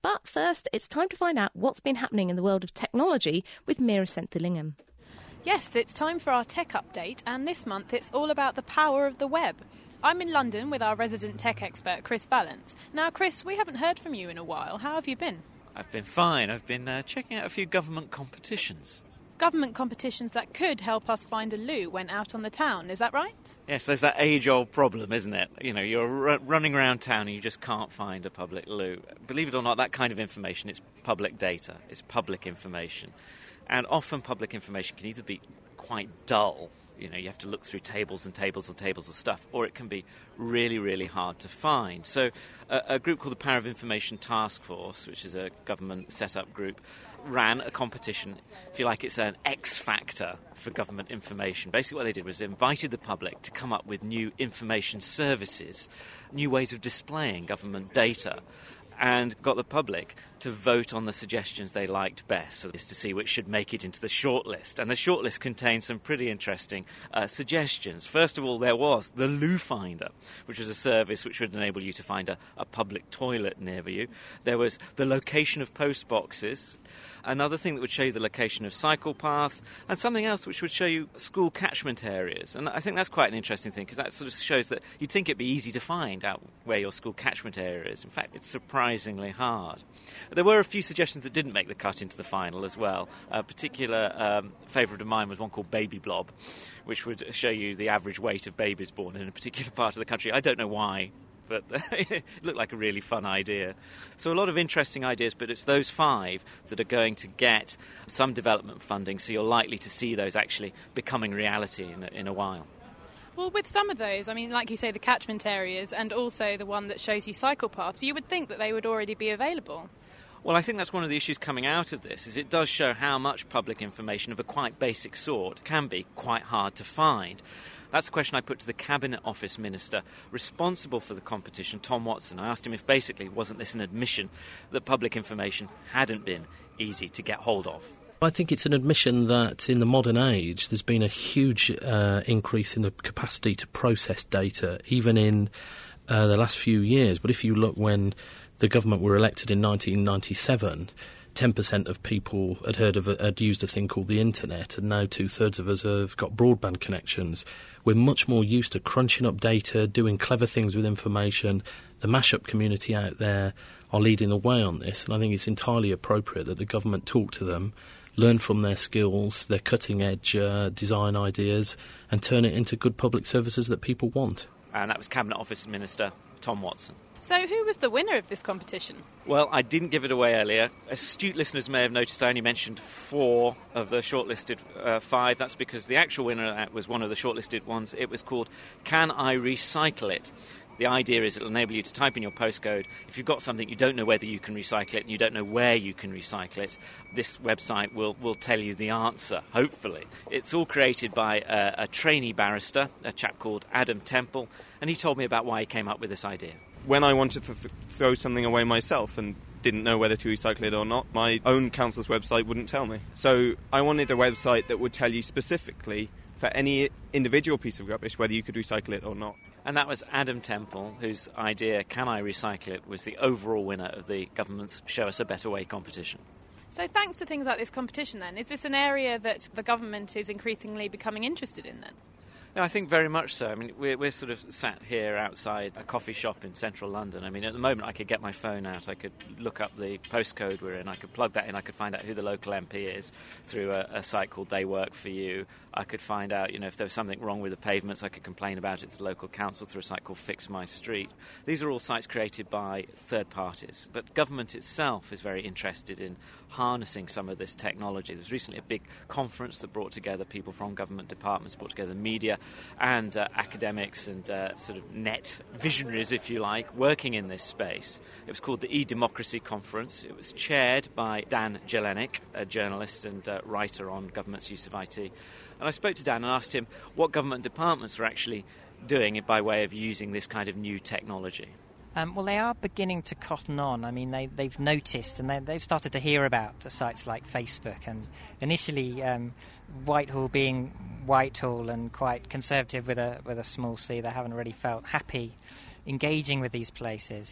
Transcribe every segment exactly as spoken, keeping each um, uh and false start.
But first, it's time to find out what's been happening in the world of technology with Mira Senthilingam. Yes, it's time for our tech update, and this month it's all about the power of the web. I'm in London with our resident tech expert, Chris Vallance. Now, Chris, we haven't heard from you in a while. How have you been? I've been fine. I've been uh, checking out a few government competitions. Government competitions that could help us find a loo when out on the town, is that right? Yes, there's that age-old problem, isn't it? You know, you're r- running around town and you just can't find a public loo. Believe it or not, that kind of information, it's public data, it's public information. And often public information can either be quite dull, you know, you have to look through tables and tables and tables of stuff, or it can be really, really hard to find. So a, a group called the Power of Information Task Force, which is a government set-up group, ran a competition. If you like, it's an X factor for government information. Basically what they did was they invited the public to come up with new information services, new ways of displaying government data, and got the public to vote on the suggestions they liked best, so this to see which should make it into the shortlist. And the shortlist contained some pretty interesting uh, suggestions. First of all, there was the Loo Finder, which was a service which would enable you to find a, a public toilet near you. There was the location of post boxes, another thing that would show you the location of cycle paths, and something else which would show you school catchment areas. And I think that's quite an interesting thing, because that sort of shows that you'd think it'd be easy to find out where your school catchment area is. In fact, it's surprisingly hard. There were a few suggestions that didn't make the cut into the final as well. A particular um, favourite of mine was one called Baby Blob, which would show you the average weight of babies born in a particular part of the country. I don't know why, but it looked like a really fun idea. So a lot of interesting ideas, but it's those five that are going to get some development funding, so you're likely to see those actually becoming reality in a, in a while. Well, with some of those, I mean, like you say, the catchment areas and also the one that shows you cycle paths, you would think that they would already be available. Well, I think that's one of the issues coming out of this, is it does show how much public information of a quite basic sort can be quite hard to find. That's the question I put to the Cabinet Office Minister responsible for the competition, Tom Watson. I asked him if basically wasn't this an admission that public information hadn't been easy to get hold of. I think it's an admission that in the modern age there's been a huge uh, increase in the capacity to process data, even in uh, the last few years. But if you look when the government were elected in nineteen ninety-seven, ten percent of people had heard of a, had used a thing called the internet, and now two-thirds of us have got broadband connections. We're much more used to crunching up data, doing clever things with information. The Mashup community out there are leading the way on this, and I think it's entirely appropriate that the government talk to them, learn from their skills, their cutting-edge uh, design ideas, and turn it into good public services that people want. And that was Cabinet Office Minister Tom Watson. So who was the winner of this competition? Well, I didn't give it away earlier. Astute listeners may have noticed I only mentioned four of the shortlisted uh, five. That's because the actual winner was one of the shortlisted ones. It was called Can I Recycle It? The idea is it will enable you to type in your postcode. If you've got something, you don't know whether you can recycle it and you don't know where you can recycle it, this website will, will tell you the answer, hopefully. It's all created by a, a trainee barrister, a chap called Adam Temple, and he told me about why he came up with this idea. When I wanted to th- throw something away myself and didn't know whether to recycle it or not, my own council's website wouldn't tell me. So I wanted a website that would tell you specifically for any individual piece of rubbish whether you could recycle it or not. And that was Adam Temple, whose idea, Can I Recycle It?, was the overall winner of the government's Show Us a Better Way competition. So thanks to things like this competition then, is this an area that the government is increasingly becoming interested in then? Yeah, I think very much so. I mean, we're, we're sort of sat here outside a coffee shop in central London. I mean, at the moment I could get my phone out, I could look up the postcode we're in, I could plug that in, I could find out who the local M P is through a, a site called They Work For You. I could find out, you know, if there was something wrong with the pavements, I could complain about it to the local council through a site called Fix My Street. These are all sites created by third parties, but government itself is very interested in harnessing some of this technology. There was recently a big conference that brought together people from government departments, brought together media and uh, academics and uh, sort of net visionaries, if you like, working in this space. It was called the E-Democracy Conference. It was chaired by Dan Jelenic, a journalist and uh, writer on government's use of I T. And I spoke to Dan and asked him what government departments were actually doing it by way of using this kind of new technology. Um, well, they are beginning to cotton on. I mean, they, they've noticed and they, they've started to hear about sites like Facebook. And initially, um, Whitehall being Whitehall and quite conservative with a with a small c, they haven't really felt happy engaging with these places.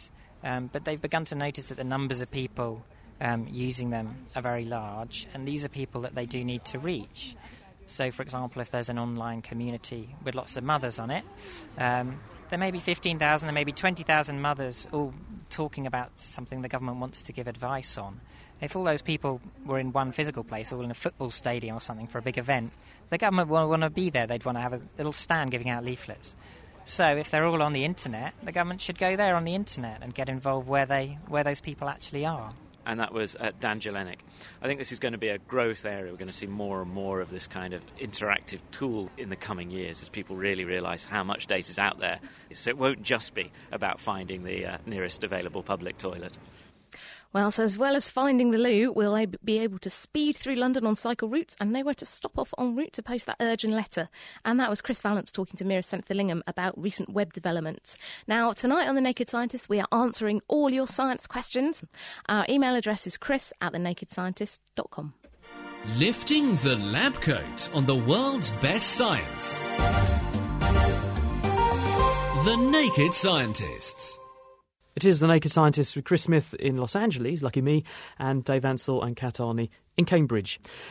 Um, but they've begun to notice that the numbers of people um, using them are very large, and these are people that they do need to reach. So, for example, if there's an online community with lots of mothers on it, um, there may be fifteen thousand, there may be twenty thousand mothers all talking about something the government wants to give advice on. If all those people were in one physical place, all in a football stadium or something for a big event, the government would want to be there. They'd want to have a little stand giving out leaflets. So if they're all on the internet, the government should go there on the internet and get involved where they where those people actually are. And that was uh, Dan Jelenic. I think this is going to be a growth area. We're going to see more and more of this kind of interactive tool in the coming years as people really realise how much data's out there. So it won't just be about finding the uh, nearest available public toilet. Well, so as well as finding the loo, we'll ab- be able to speed through London on cycle routes and know where to stop off en route to post that urgent letter. And that was Chris Vallance talking to Mira Senthilingam about recent web developments. Now, tonight on The Naked Scientist, we are answering all your science questions. Our email address is chris at the naked scientist dot com. Lifting the lab coat on the world's best science. The Naked Scientists. It is The Naked Scientist with Chris Smith in Los Angeles, lucky me, and Dave Ansell and Kat Arney in Cambridge.